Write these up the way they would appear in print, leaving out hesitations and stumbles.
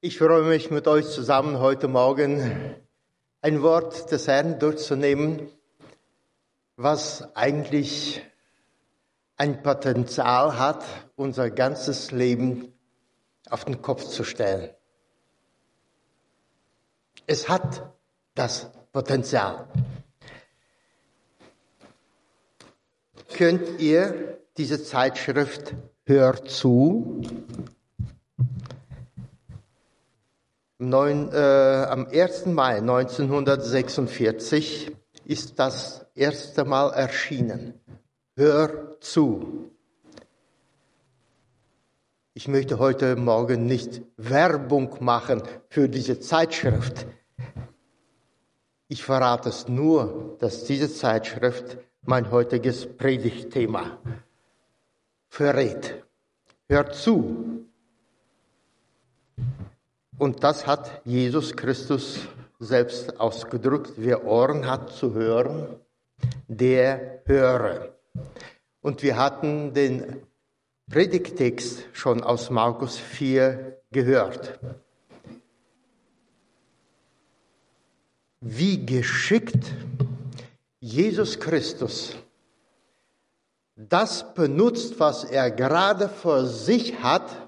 Ich freue mich, mit euch zusammen heute Morgen ein Wort des Herrn durchzunehmen, was eigentlich ein Potenzial hat, unser ganzes Leben auf den Kopf zu stellen. Es hat das Potenzial. Könnt ihr diese Zeitschrift Hör zu? Am 1. Mai 1946 ist das erste Mal erschienen. Hör zu. Ich möchte heute Morgen nicht Werbung machen für diese Zeitschrift. Ich verrate es nur, dass diese Zeitschrift mein heutiges Predigtthema verrät. Hör zu. Und das hat Jesus Christus selbst ausgedrückt. Wer Ohren hat zu hören, der höre. Und wir hatten den Predigttext schon aus Markus 4 gehört. Wie geschickt Jesus Christus das benutzt, was er gerade vor sich hat,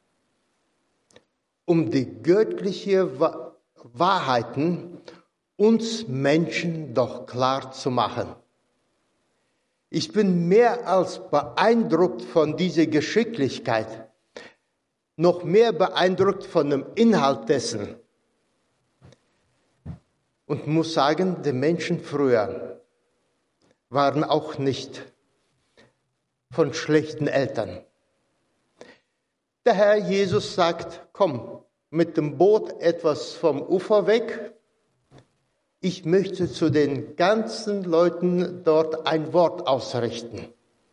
um die göttlichen Wahrheiten uns Menschen doch klar zu machen. Ich bin mehr als beeindruckt von dieser Geschicklichkeit, noch mehr beeindruckt von dem Inhalt dessen. Und muss sagen, die Menschen früher waren auch nicht von schlechten Eltern. Der Herr Jesus sagt, komm mit dem Boot etwas vom Ufer weg. Ich möchte zu den ganzen Leuten dort ein Wort ausrichten.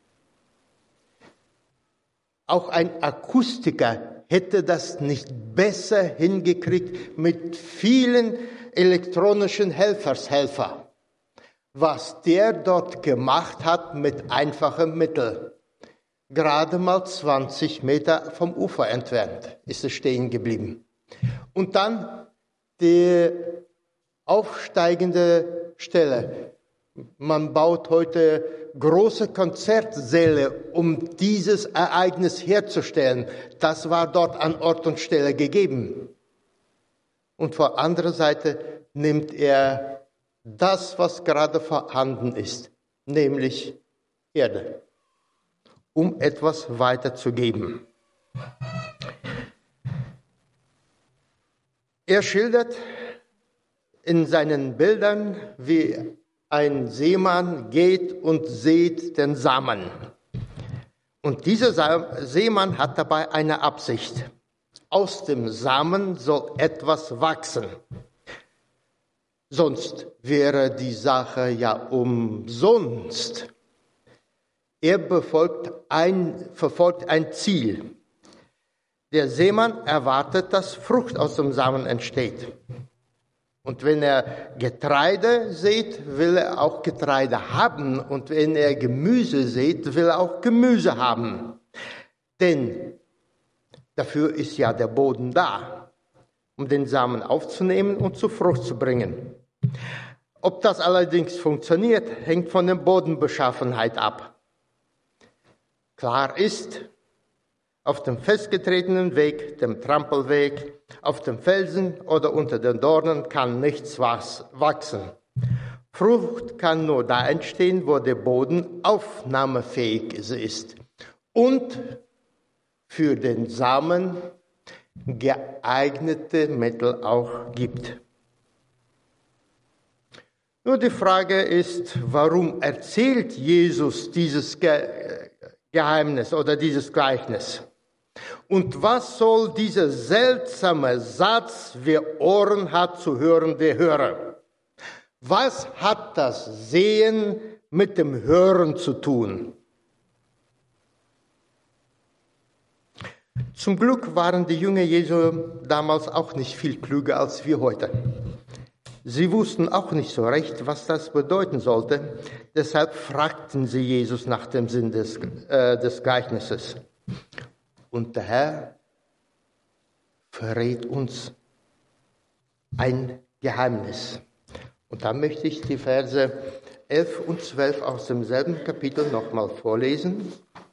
Auch ein Akustiker hätte das nicht besser hingekriegt mit vielen elektronischen Helfer. Was der dort gemacht hat mit einfachen Mitteln. Gerade mal 20 Meter vom Ufer entfernt ist es stehen geblieben. Und dann die aufsteigende Stelle. Man baut heute große Konzertsäle, um dieses Ereignis herzustellen. Das war dort an Ort und Stelle gegeben. Und von der anderen Seite nimmt er das, was gerade vorhanden ist, nämlich Erde, um etwas weiterzugeben. Er schildert in seinen Bildern, wie ein Seemann geht und sät den Samen. Und dieser Seemann hat dabei eine Absicht. Aus dem Samen soll etwas wachsen. Sonst wäre die Sache ja umsonst. Er verfolgt ein Ziel. Der Seemann erwartet, dass Frucht aus dem Samen entsteht. Und wenn er Getreide sät, will er auch Getreide haben. Und wenn er Gemüse sät, will er auch Gemüse haben. Denn dafür ist ja der Boden da, um den Samen aufzunehmen und zur Frucht zu bringen. Ob das allerdings funktioniert, hängt von der Bodenbeschaffenheit ab. Klar ist, auf dem festgetretenen Weg, dem Trampelweg, auf dem Felsen oder unter den Dornen kann nichts wachsen. Frucht kann nur da entstehen, wo der Boden aufnahmefähig ist und für den Samen geeignete Mittel auch gibt. Nur die Frage ist, warum erzählt Jesus dieses Geheimnis oder dieses Gleichnis? Und was soll dieser seltsame Satz, wer Ohren hat zu hören, der höre? Was hat das Sehen mit dem Hören zu tun? Zum Glück waren die Jünger Jesu damals auch nicht viel klüger als wir heute. Sie wussten auch nicht so recht, was das bedeuten sollte. Deshalb fragten sie Jesus nach dem Sinn des Gleichnisses. Und der Herr verrät uns ein Geheimnis. Und da möchte ich die Verse 11 und 12 aus demselben Kapitel nochmal vorlesen.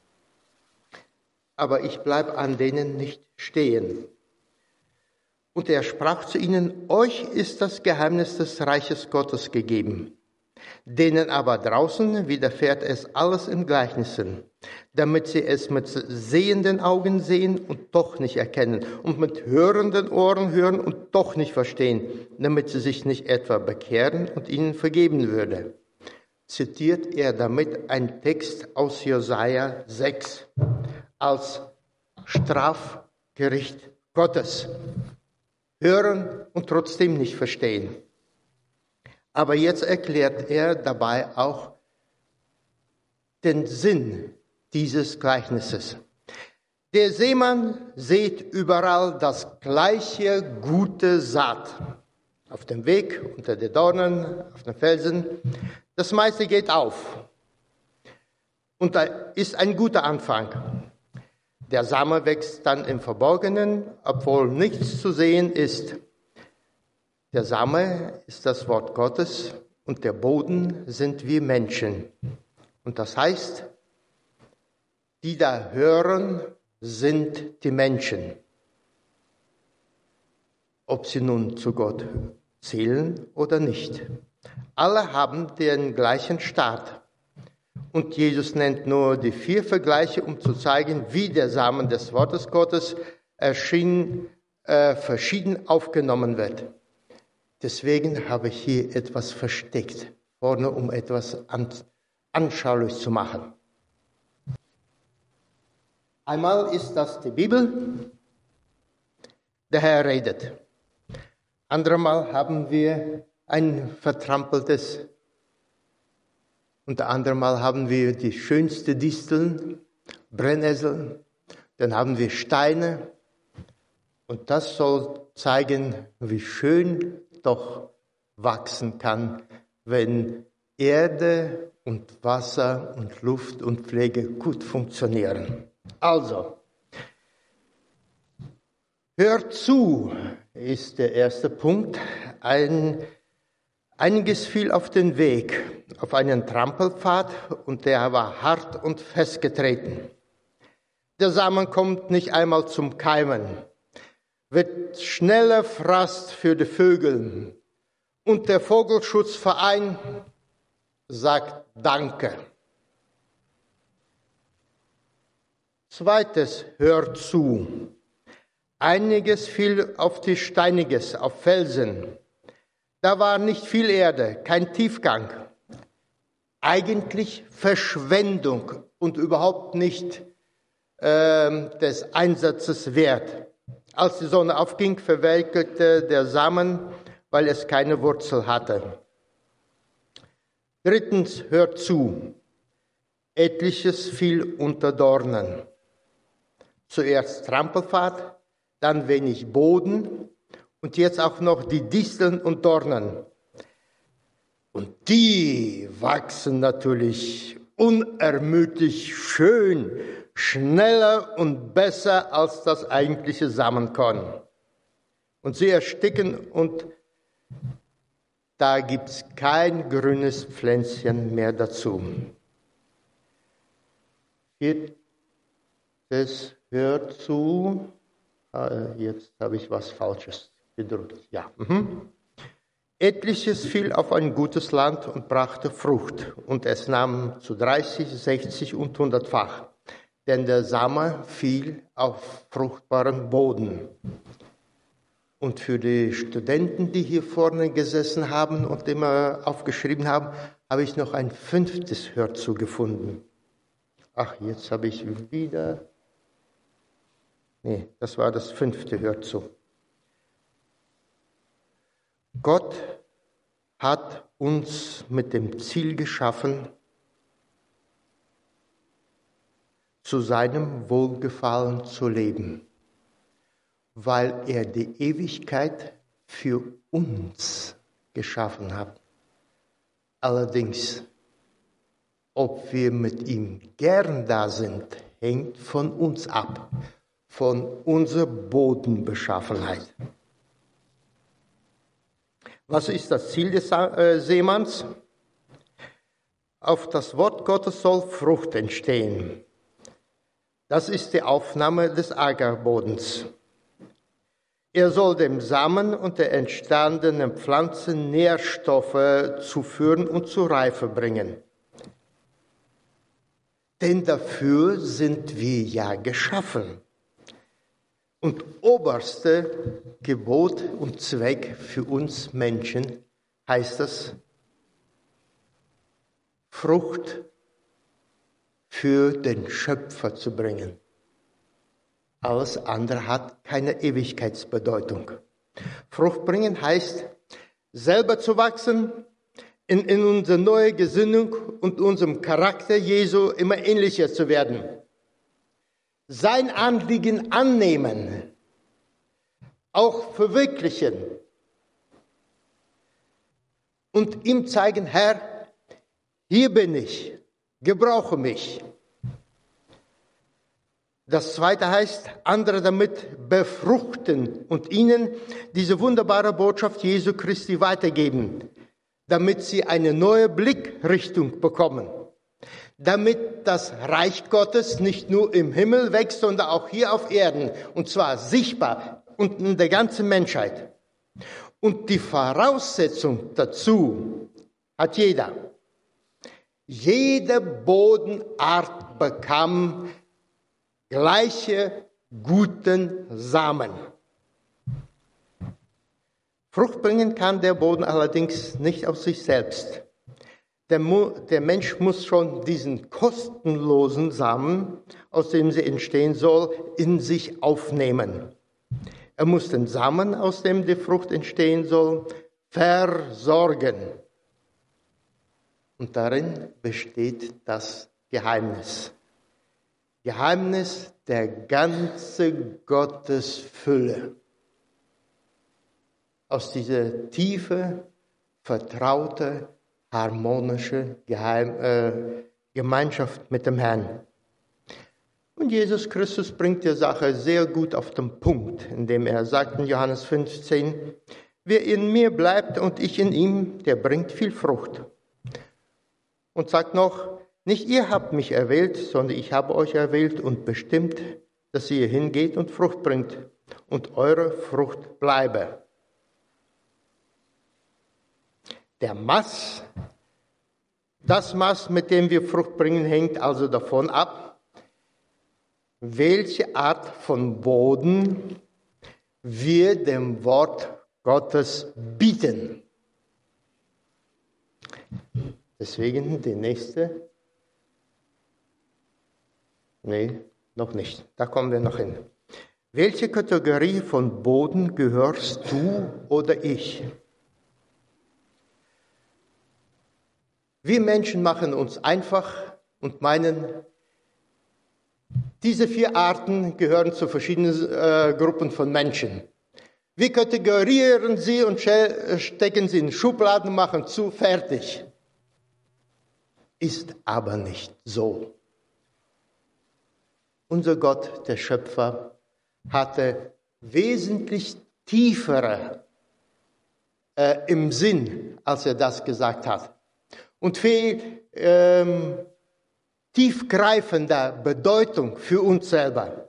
Aber ich bleibe an denen nicht stehen. Und er sprach zu ihnen: Euch ist das Geheimnis des Reiches Gottes gegeben. Denen aber draußen widerfährt es alles in Gleichnissen, damit sie es mit sehenden Augen sehen und doch nicht erkennen und mit hörenden Ohren hören und doch nicht verstehen, damit sie sich nicht etwa bekehren und ihnen vergeben würde. Zitiert er damit einen Text aus Jesaja 6 als Strafgericht Gottes. Hören und trotzdem nicht verstehen. Aber jetzt erklärt er dabei auch den Sinn dieses Gleichnisses. Der Seemann sät überall das gleiche gute Saat. Auf dem Weg, unter den Dornen, auf den Felsen. Das meiste geht auf. Und da ist ein guter Anfang. Der Same wächst dann im Verborgenen, obwohl nichts zu sehen ist. Der Same ist das Wort Gottes und der Boden sind wir Menschen. Und das heißt, die da hören, sind die Menschen. Ob sie nun zu Gott zählen oder nicht. Alle haben den gleichen Start. Und Jesus nennt nur die 4 Vergleiche, um zu zeigen, wie der Samen des Wortes Gottes verschieden aufgenommen wird. Deswegen habe ich hier etwas versteckt, vorne, um etwas anschaulich zu machen. Einmal ist das die Bibel, der Herr redet. Andermal haben wir ein vertrampeltes, unter anderem Mal haben wir die schönste Disteln, Brennnessel, dann haben wir Steine und das soll zeigen, wie schön doch wachsen kann, wenn Erde und Wasser und Luft und Pflege gut funktionieren. Also, hört zu, ist der erste Punkt. Einiges fiel auf den Weg, auf einen Trampelpfad, und der war hart und festgetreten. Der Samen kommt nicht einmal zum Keimen, wird schneller Fraß für die Vögel. Und der Vogelschutzverein sagt Danke. Zweites, hört zu. Einiges fiel auf die Steiniges, auf Felsen. Da war nicht viel Erde, kein Tiefgang. Eigentlich Verschwendung und überhaupt nicht des Einsatzes wert. Als die Sonne aufging, verwelkte der Samen, weil es keine Wurzel hatte. Drittens, hört zu. Etliches fiel unter Dornen. Zuerst Trampelpfad, dann wenig Boden und jetzt auch noch die Disteln und Dornen. Und die wachsen natürlich unermüdlich schön, schneller und besser als das eigentliche Samenkorn. Und sie ersticken und da gibt es kein grünes Pflänzchen mehr dazu. Viertes, hört zu. Jetzt habe ich was Falsches gedrückt. Ja. Etliches fiel auf ein gutes Land und brachte Frucht, und es nahm zu 30, 60 und 100-fach. Denn der Same fiel auf fruchtbaren Boden. Und für die Studenten, die hier vorne gesessen haben und immer aufgeschrieben haben, habe ich noch ein 5. Hörzu gefunden. Ach, jetzt habe ich wieder... Nee, das war das 5. Hörzu. Gott hat uns mit dem Ziel geschaffen, zu seinem Wohlgefallen zu leben, weil er die Ewigkeit für uns geschaffen hat. Allerdings, ob wir mit ihm gern da sind, hängt von uns ab, von unserer Bodenbeschaffenheit. Was ist das Ziel des Seemanns? Auf das Wort Gottes soll Frucht entstehen. Das ist die Aufnahme des Ackerbodens. Er soll dem Samen und der entstandenen Pflanze Nährstoffe zuführen und zur Reife bringen. Denn dafür sind wir ja geschaffen. Und oberste Gebot und Zweck für uns Menschen heißt es, Frucht für den Schöpfer zu bringen. Alles andere hat keine Ewigkeitsbedeutung. Frucht bringen heißt, selber zu wachsen, in unsere neue Gesinnung und unserem Charakter Jesu immer ähnlicher zu werden. Sein Anliegen annehmen, auch verwirklichen und ihm zeigen, Herr, hier bin ich, gebrauche mich. Das zweite heißt, andere damit befruchten und ihnen diese wunderbare Botschaft Jesu Christi weitergeben, damit sie eine neue Blickrichtung bekommen, damit das Reich Gottes nicht nur im Himmel wächst, sondern auch hier auf Erden, und zwar sichtbar und in der ganzen Menschheit. Und die Voraussetzung dazu hat jeder. Jede Bodenart bekam gleiche guten Samen. Frucht bringen kann der Boden allerdings nicht aus sich selbst. Der Mensch muss schon diesen kostenlosen Samen, aus dem sie entstehen soll, in sich aufnehmen. Er muss den Samen, aus dem die Frucht entstehen soll, versorgen. Und darin besteht das Geheimnis. Geheimnis der ganzen Gottesfülle. Aus dieser tiefe, vertraute, harmonische Gemeinschaft mit dem Herrn. Und Jesus Christus bringt die Sache sehr gut auf den Punkt, indem er sagt in Johannes 15, wer in mir bleibt und ich in ihm, der bringt viel Frucht. Und sagt noch, nicht ihr habt mich erwählt, sondern ich habe euch erwählt und bestimmt, dass ihr hingeht und Frucht bringt und eure Frucht bleibe. Das Maß, mit dem wir Frucht bringen, hängt also davon ab, welche Art von Boden wir dem Wort Gottes bieten. Deswegen die nächste. Nee, noch nicht. Da kommen wir noch hin. Welche Kategorie von Boden gehörst du oder ich? Wir Menschen machen uns einfach und meinen, diese 4 Arten gehören zu verschiedenen Gruppen von Menschen. Wir kategorieren sie und stecken sie in Schubladen, machen zu, fertig. Ist aber nicht so. Unser Gott, der Schöpfer, hatte wesentlich tiefere im Sinn, als er das gesagt hat. Und viel tiefgreifender Bedeutung für uns selber.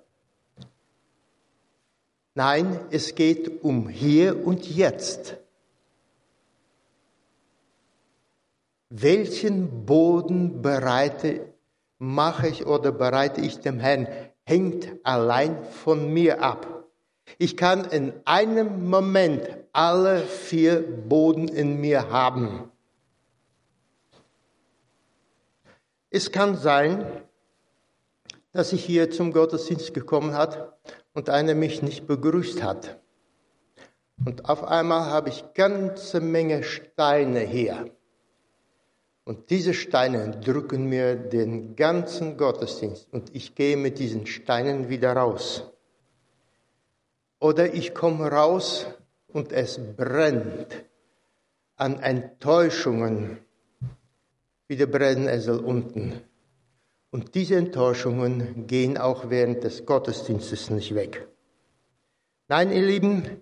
Nein, es geht um hier und jetzt. Welchen Boden bereite ich dem Herrn, hängt allein von mir ab. Ich kann in einem Moment alle 4 Boden in mir haben. Es kann sein, dass ich hier zum Gottesdienst gekommen hat und einer mich nicht begrüßt hat. Und auf einmal habe ich ganze Menge Steine hier. Und diese Steine drücken mir den ganzen Gottesdienst. Und ich gehe mit diesen Steinen wieder raus. Oder ich komme raus und es brennt an Enttäuschungen wie der Brennnessel unten. Und diese Enttäuschungen gehen auch während des Gottesdienstes nicht weg. Nein, ihr Lieben,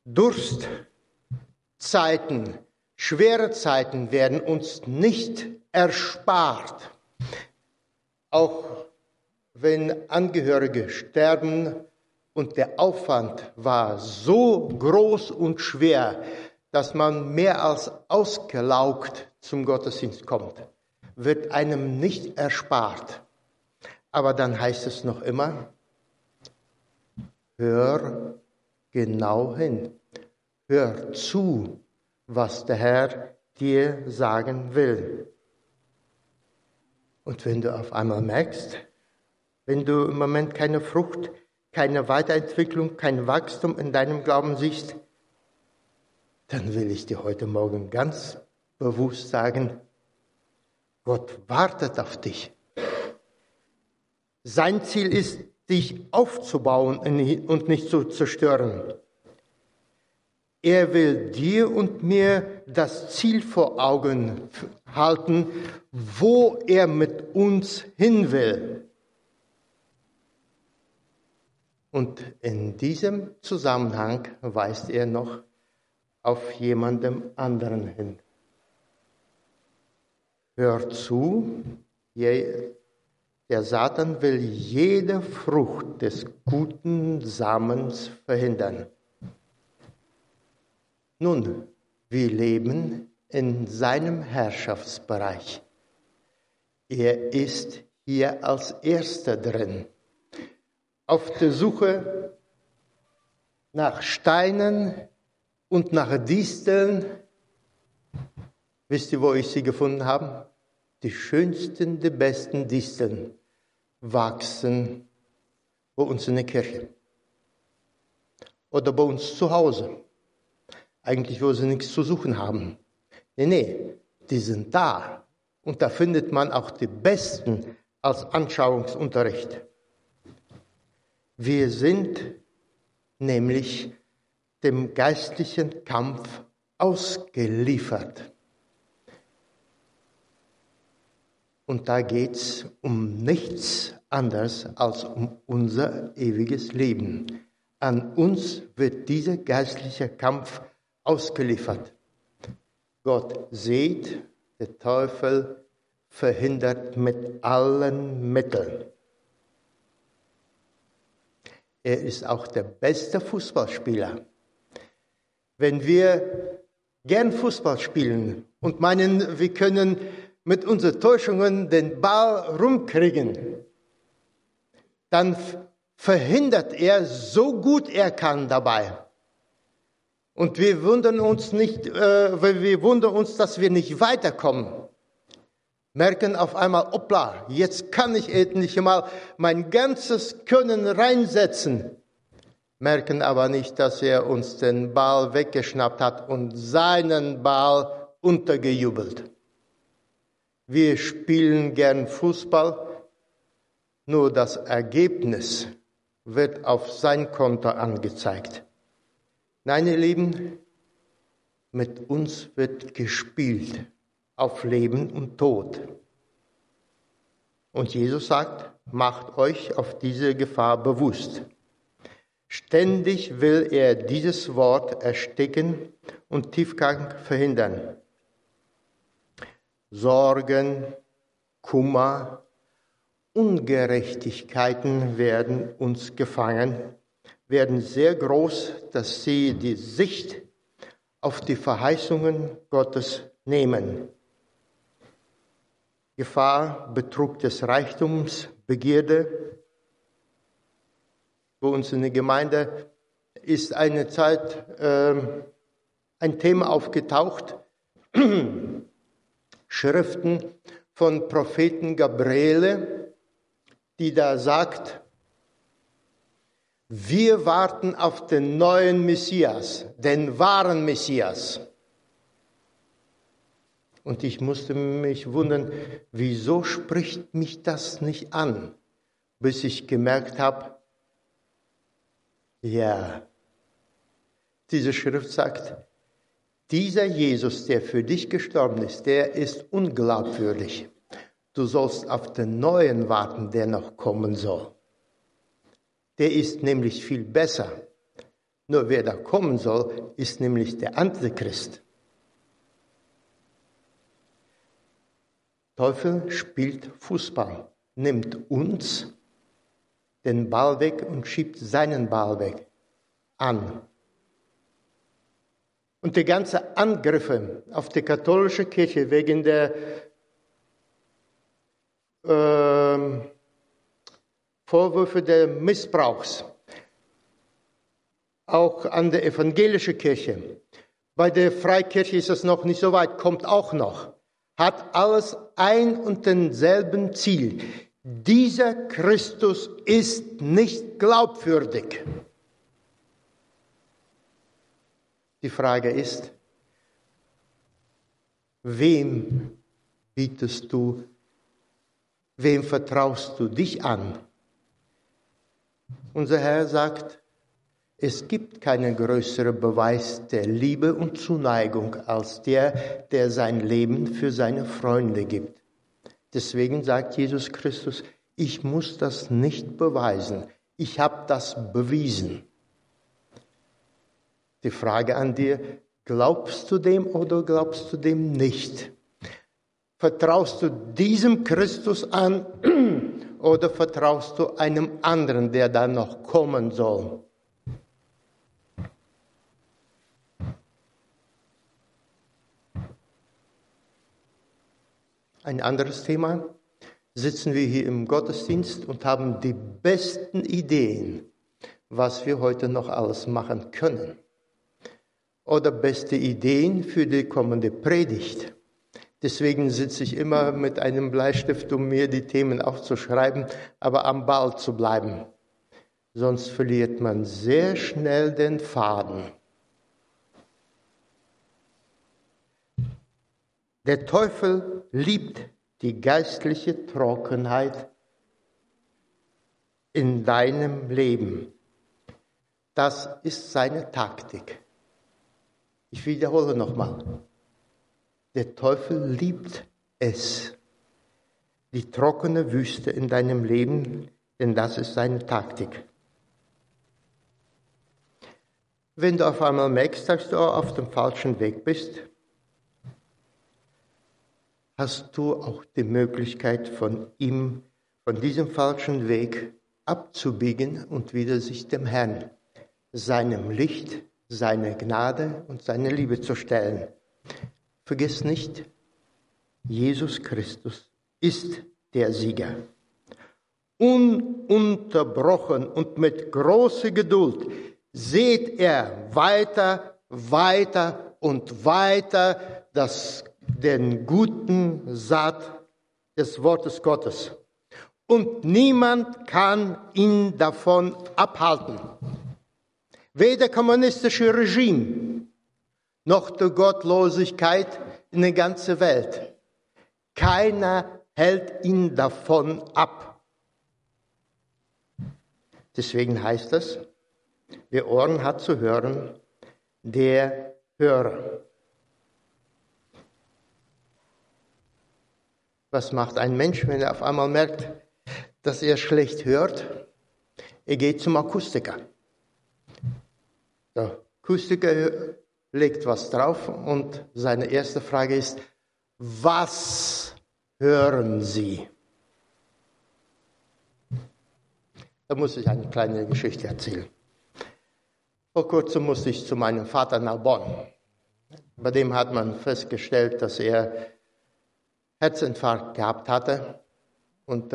Durstzeiten, schwere Zeiten werden uns nicht erspart. Auch wenn Angehörige sterben und der Aufwand war so groß und schwer, dass man mehr als ausgelaugt zum Gottesdienst kommt, wird einem nicht erspart. Aber dann heißt es noch immer, hör genau hin, hör zu, was der Herr dir sagen will. Und wenn du auf einmal merkst, wenn du im Moment keine Frucht, keine Weiterentwicklung, kein Wachstum in deinem Glauben siehst, dann will ich dir heute Morgen ganz bewusst sagen, Gott wartet auf dich. Sein Ziel ist, dich aufzubauen und nicht zu zerstören. Er will dir und mir das Ziel vor Augen halten, wo er mit uns hin will. Und in diesem Zusammenhang weist er noch auf jemandem anderen hin. Hör zu, der Satan will jede Frucht des guten Samens verhindern. Nun, wir leben in seinem Herrschaftsbereich. Er ist hier als Erster drin. Auf der Suche nach Steinen und nach Disteln. Wisst ihr, wo ich sie gefunden habe? Die schönsten, die besten Disteln wachsen bei uns in der Kirche. Oder bei uns zu Hause. Eigentlich, wo sie nichts zu suchen haben. Nee, die sind da. Und da findet man auch die besten als Anschauungsunterricht. Wir sind nämlich dem geistlichen Kampf ausgeliefert. Und da geht es um nichts anderes als um unser ewiges Leben. An uns wird dieser geistliche Kampf ausgeliefert. Gott sieht, der Teufel verhindert mit allen Mitteln. Er ist auch der beste Fußballspieler. Wenn wir gern Fußball spielen und meinen, wir können mit unseren Täuschungen den Ball rumkriegen, dann verhindert er so gut er kann dabei. Und wir wundern uns nicht, dass wir nicht weiterkommen. Merken auf einmal, hoppla, jetzt kann ich endlich mal mein ganzes Können reinsetzen. Merken aber nicht, dass er uns den Ball weggeschnappt hat und seinen Ball untergejubelt. Wir spielen gern Fußball, nur das Ergebnis wird auf sein Konto angezeigt. Nein, ihr Lieben, mit uns wird gespielt auf Leben und Tod. Und Jesus sagt, macht euch auf diese Gefahr bewusst. Ständig will er dieses Wort ersticken und Tiefgang verhindern. Sorgen, Kummer, Ungerechtigkeiten werden uns gefangen, werden sehr groß, dass sie die Sicht auf die Verheißungen Gottes nehmen. Gefahr, Betrug des Reichtums, Begierde. Bei uns in der Gemeinde ist eine Zeit ein Thema aufgetaucht, Schriften von Propheten Gabriele, die da sagt, wir warten auf den neuen Messias, den wahren Messias. Und ich musste mich wundern, wieso spricht mich das nicht an, bis ich gemerkt habe, ja, diese Schrift sagt, dieser Jesus, der für dich gestorben ist, der ist unglaubwürdig. Du sollst auf den Neuen warten, der noch kommen soll. Der ist nämlich viel besser. Nur wer da kommen soll, ist nämlich der Antichrist. Teufel spielt Fußball, nimmt uns den Ball weg und schiebt seinen Ball weg an. Und die ganzen Angriffe auf die katholische Kirche wegen der Vorwürfe des Missbrauchs, auch an der evangelischen Kirche. Bei der Freikirche ist es noch nicht so weit, kommt auch noch. Hat alles ein und denselben Ziel. Dieser Christus ist nicht glaubwürdig. Die Frage ist, wem vertraust du dich an? Unser Herr sagt, es gibt keinen größeren Beweis der Liebe und Zuneigung als der sein Leben für seine Freunde gibt. Deswegen sagt Jesus Christus, ich muss das nicht beweisen, ich habe das bewiesen. Die Frage an dir, glaubst du dem oder glaubst du dem nicht? Vertraust du diesem Christus an oder vertraust du einem anderen, der dann noch kommen soll? Ein anderes Thema. Sitzen wir hier im Gottesdienst und haben die besten Ideen, was wir heute noch alles machen können. Oder beste Ideen für die kommende Predigt. Deswegen sitze ich immer mit einem Bleistift, um mir die Themen aufzuschreiben, aber am Ball zu bleiben. Sonst verliert man sehr schnell den Faden. Der Teufel liebt die geistliche Trockenheit in deinem Leben. Das ist seine Taktik. Ich wiederhole nochmal. Der Teufel liebt es, die trockene Wüste in deinem Leben, denn das ist seine Taktik. Wenn du auf einmal merkst, dass du auf dem falschen Weg bist, hast du auch die Möglichkeit, von diesem falschen Weg abzubiegen und wieder sich dem Herrn, seinem Licht, seiner Gnade und seiner Liebe zu stellen. Vergiss nicht, Jesus Christus ist der Sieger. Ununterbrochen und mit großer Geduld seht er weiter und weiter den guten Saat des Wortes Gottes. Und niemand kann ihn davon abhalten. Weder kommunistische Regime noch die Gottlosigkeit in der ganzen Welt. Keiner hält ihn davon ab. Deswegen heißt es, wer Ohren hat zu hören, der höre. Was macht ein Mensch, wenn er auf einmal merkt, dass er schlecht hört? Er geht zum Akustiker. Der Akustiker legt was drauf und seine erste Frage ist, was hören Sie? Da muss ich eine kleine Geschichte erzählen. Vor kurzem musste ich zu meinem Vater nach Bonn. Bei dem hat man festgestellt, dass er Herzinfarkt gehabt hatte und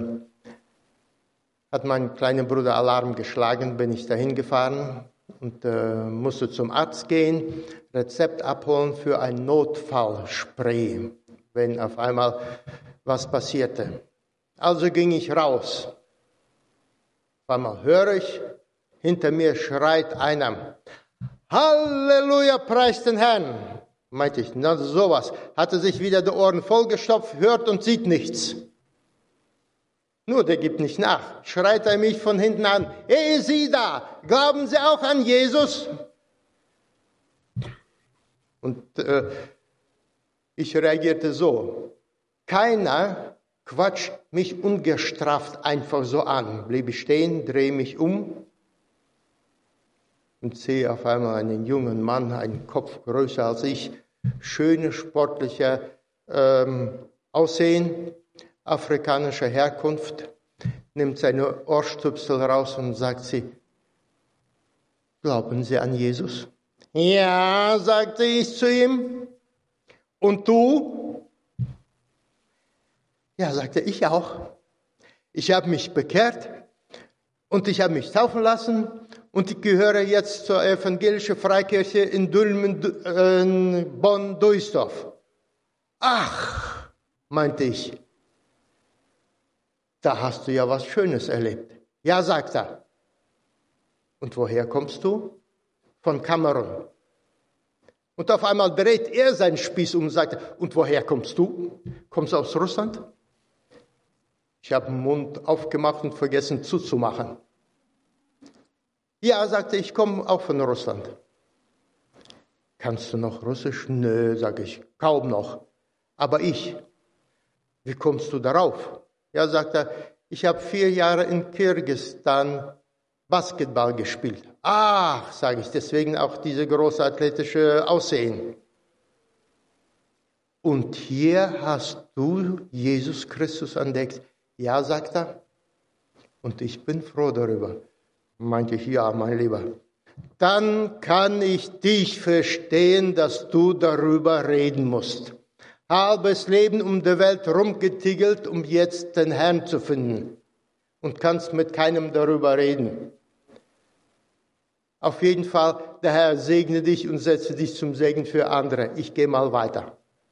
hat mein kleiner Bruder Alarm geschlagen, bin ich dahin gefahren und musste zum Arzt gehen, Rezept abholen für ein Notfallspray, wenn auf einmal was passierte. Also ging ich raus. Auf einmal höre ich, hinter mir schreit einer, Halleluja, preist den Herrn. Meinte ich, na sowas, hatte sich wieder die Ohren vollgestopft, hört und sieht nichts. Nur der gibt nicht nach, schreit er mich von hinten an, hey Sie da, glauben Sie auch an Jesus? Und ich reagierte so, keiner quatscht mich ungestraft einfach so an. Blieb ich stehen, drehe mich um und sehe auf einmal einen jungen Mann, einen Kopf größer als ich, schöne, sportliche Aussehen, afrikanischer Herkunft, nimmt seine Ohrstöpsel raus und sagt sie, glauben Sie an Jesus? Ja, sagte ich zu ihm. Und du? Ja, sagte ich auch. Ich habe mich bekehrt und ich habe mich taufen lassen und ich gehöre jetzt zur evangelischen Freikirche in Dülmen, Bonn-Duisdorf. Ach, meinte ich, da hast du ja was Schönes erlebt. Ja, sagt er. Und woher kommst du? Von Kamerun. Und auf einmal dreht er seinen Spieß um und sagt, und woher kommst du? Kommst du aus Russland? Ich habe den Mund aufgemacht und vergessen zuzumachen. Ja, sagte ich, komme auch von Russland. Kannst du noch Russisch? Nö, sage ich, kaum noch. Aber ich, wie kommst du darauf? Ja, sagt er, ich habe 4 Jahre in Kirgisistan Basketball gespielt. Ach, sage ich, deswegen auch diese große athletische Aussehen. Und hier hast du Jesus Christus entdeckt. Ja, sagt er. Und ich bin froh darüber. Meinte ich, ja, mein Lieber. Dann kann ich dich verstehen, dass du darüber reden musst. Halbes Leben um die Welt rumgetigelt, um jetzt den Herrn zu finden. Und kannst mit keinem darüber reden. Auf jeden Fall, der Herr segne dich und setze dich zum Segen für andere. Ich gehe mal weiter.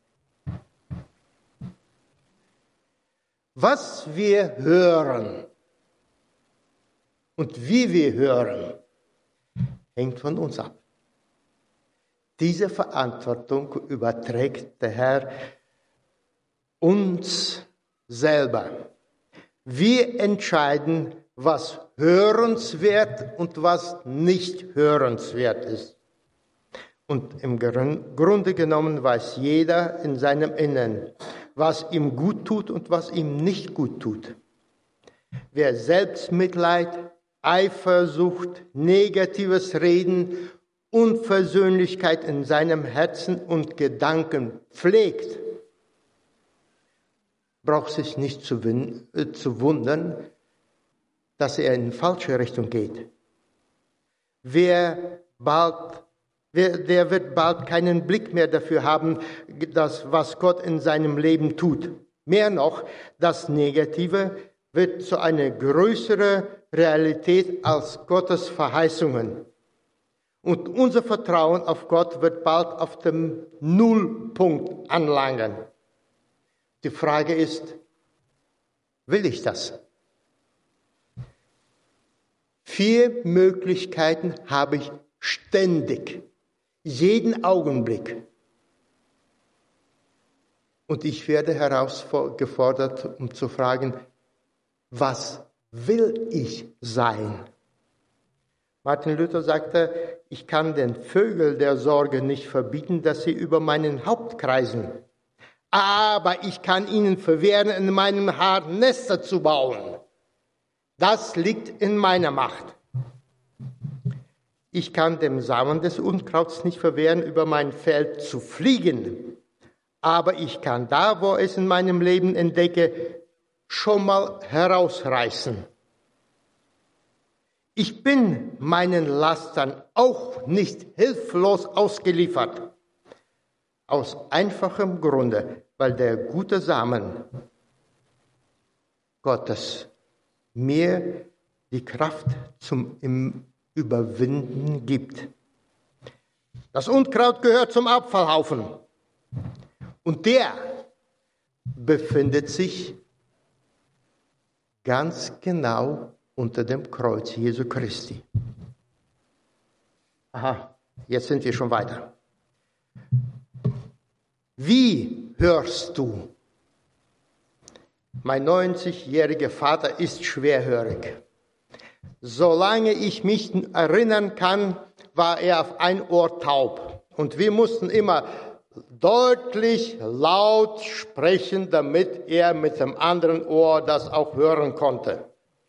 Was wir hören und wie wir hören, hängt von uns ab. Diese Verantwortung überträgt der Herr uns selber. Wir entscheiden, was hörenswert und was nicht hörenswert ist. Und im Grunde genommen weiß jeder in seinem Innern, was ihm gut tut und was ihm nicht gut tut. Wer Selbstmitleid, Eifersucht, negatives Reden, Unversöhnlichkeit in seinem Herzen und Gedanken pflegt, braucht sich nicht zu wundern, dass er in die falsche Richtung geht. Der wird bald keinen Blick mehr dafür haben, was Gott in seinem Leben tut. Mehr noch, das Negative wird zu einer größeren Realität als Gottes Verheißungen. Und unser Vertrauen auf Gott wird bald auf dem Nullpunkt anlangen. Die Frage ist, will ich das? 4 Möglichkeiten habe ich ständig, jeden Augenblick. Und ich werde herausgefordert, um zu fragen, was will ich sein? Martin Luther sagte, ich kann den Vögeln der Sorge nicht verbieten, dass sie über meinen Haupt kreisen. Aber ich kann ihnen verwehren, in meinem Haar Nester zu bauen. Das liegt in meiner Macht. Ich kann dem Samen des Unkrauts nicht verwehren, über mein Feld zu fliegen. Aber ich kann da, wo ich es in meinem Leben entdecke, schon mal herausreißen. Ich bin meinen Lastern auch nicht hilflos ausgeliefert. Aus einfachem Grunde, weil der gute Samen Gottes mir die Kraft zum Überwinden gibt. Das Unkraut gehört zum Abfallhaufen. Und der befindet sich ganz genau unter dem Kreuz Jesu Christi. Aha, jetzt sind wir schon weiter. Wie hörst du? Mein 90-jähriger Vater ist schwerhörig. Solange ich mich erinnern kann, war er auf ein Ohr taub. Und wir mussten immer deutlich laut sprechen, damit er mit dem anderen Ohr das auch hören konnte.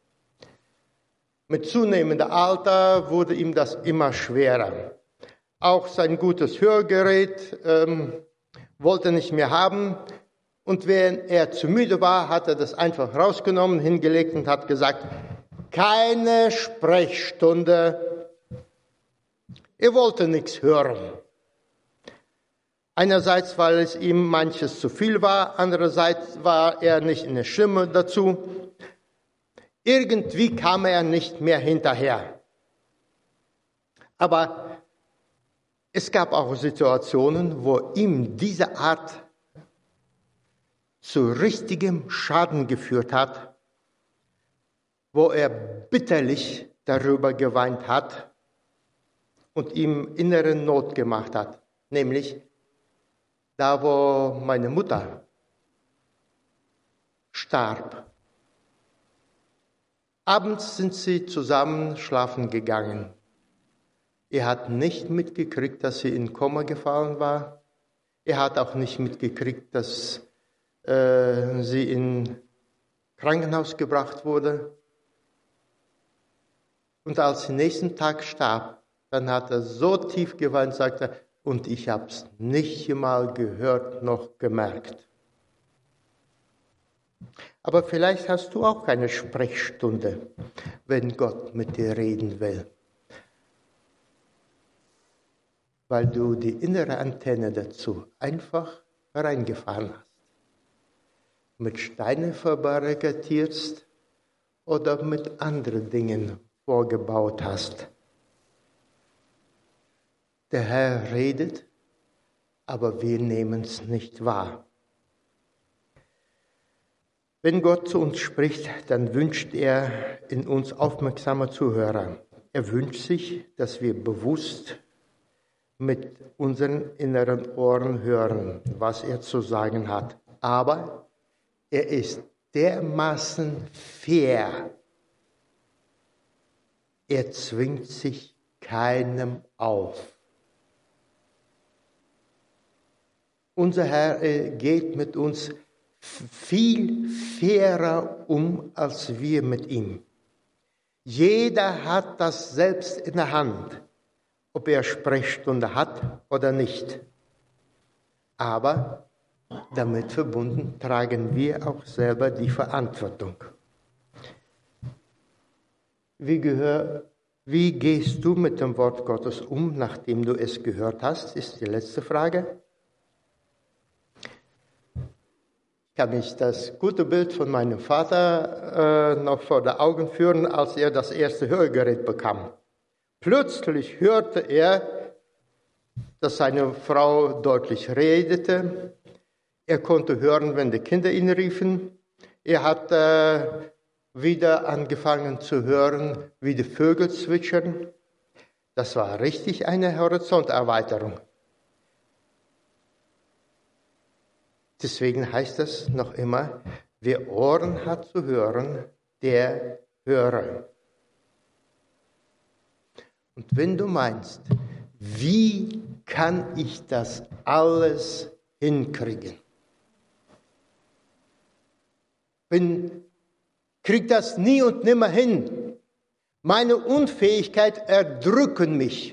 Mit zunehmendem Alter wurde ihm das immer schwerer. Auch sein gutes Hörgerät wollte er nicht mehr haben. Und wenn er zu müde war, hat er das einfach rausgenommen, hingelegt und hat gesagt, keine Sprechstunde. Er wollte nichts hören. Einerseits, weil es ihm manches zu viel war, andererseits war er nicht in der Stimme dazu. Irgendwie kam er nicht mehr hinterher. Aber es gab auch Situationen, wo ihm diese Art zu richtigem Schaden geführt hat, wo er bitterlich darüber geweint hat und ihm innere Not gemacht hat. Nämlich da, wo meine Mutter starb. Abends sind sie zusammen schlafen gegangen. Er hat nicht mitgekriegt, dass sie in Koma gefallen war. Er hat auch nicht mitgekriegt, dass sie in Krankenhaus gebracht wurde. Und als sie nächsten Tag starb, dann hat er so tief geweint, sagte er, und ich habe es nicht mal gehört noch gemerkt. Aber vielleicht hast du auch keine Sprechstunde, wenn Gott mit dir reden will. Weil du die innere Antenne dazu einfach reingefahren hast. Mit Steinen verbarrikadierst oder mit anderen Dingen vorgebaut hast. Der Herr redet, aber wir nehmen es nicht wahr. Wenn Gott zu uns spricht, dann wünscht er in uns aufmerksame Zuhörer. Er wünscht sich, dass wir bewusst mit unseren inneren Ohren hören, was er zu sagen hat. Aber er ist dermaßen fair. Er zwingt sich keinem auf. Unser Herr geht mit uns viel fairer um als wir mit ihm. Jeder hat das selbst in der Hand, ob er Sprechstunde hat oder nicht. Aber damit verbunden tragen wir auch selber die Verantwortung. Wie gehst du mit dem Wort Gottes um, nachdem du es gehört hast, ist die letzte Frage. Ich kann mich das gute Bild von meinem Vater noch vor den Augen führen, als er das erste Hörgerät bekam. Plötzlich hörte er, dass seine Frau deutlich redete. Er konnte hören, wenn die Kinder ihn riefen. Er hat wieder angefangen zu hören, wie die Vögel zwitschern. Das war richtig eine Horizonterweiterung. Deswegen heißt es noch immer, wer Ohren hat zu hören, der höre. Und wenn du meinst, wie kann ich das alles hinkriegen? Krieg das nie und nimmer hin. Meine Unfähigkeit erdrücken mich.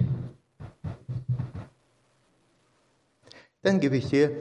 Dann gebe ich dir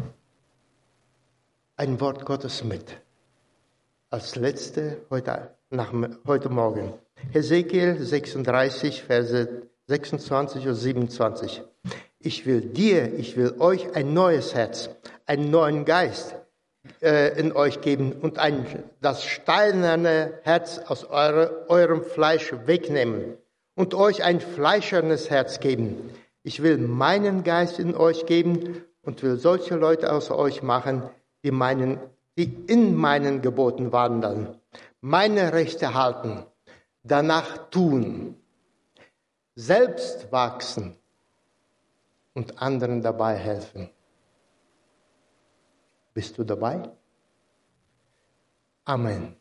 ein Wort Gottes mit. Als letzte heute Morgen. Hesekiel 36, Verse 26 und 27. Ich will euch ein neues Herz, einen neuen Geist in euch geben und das steinerne Herz aus eurem Fleisch wegnehmen und euch ein fleischernes Herz geben. Ich will meinen Geist in euch geben und will solche Leute aus euch machen, die in meinen Geboten wandeln, meine Rechte halten, danach tun, selbst wachsen und anderen dabei helfen. Bist du dabei? Amen.